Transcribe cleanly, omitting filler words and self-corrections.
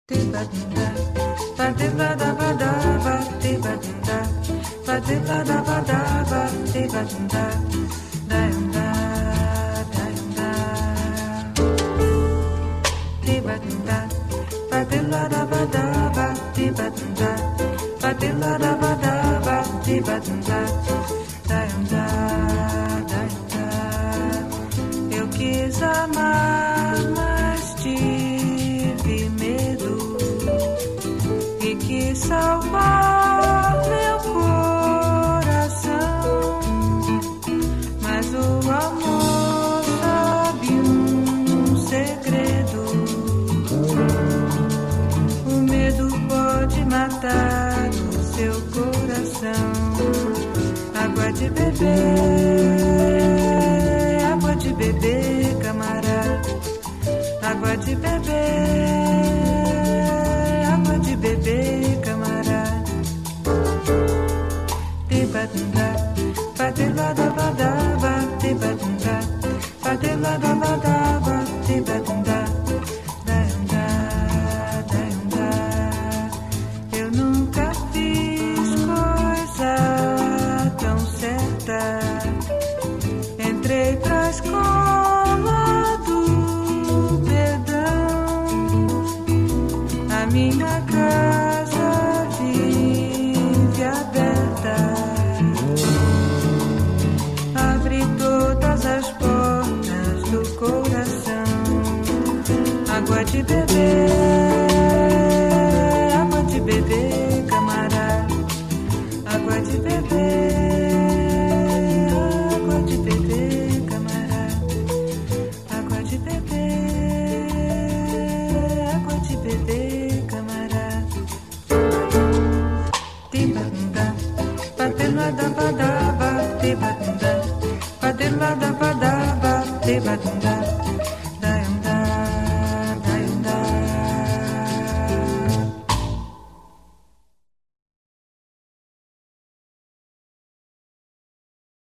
Eu quis amar, mas tive medo e quis salvar meu coração, mas o amor sabe um segredo. O medo pode matar o seu coração. Água de beber, água de beber, camarada. Água de beber, água de beber, camarada. Tibadunda, badilada, tibadunda, badilada, tibadunda. Eu nunca fiz coisa tão certa. Entrei pra escola do perdão. A minha casa vive aberta. Abre todas as portas do coração. Água de beber, água de beber, camarada. Água de beber, água de beber, camarada. Água de beber, água de beber, camarada. Tibadunda, badilada, badaba, tibadunda, badilada, badaba, tibadunda.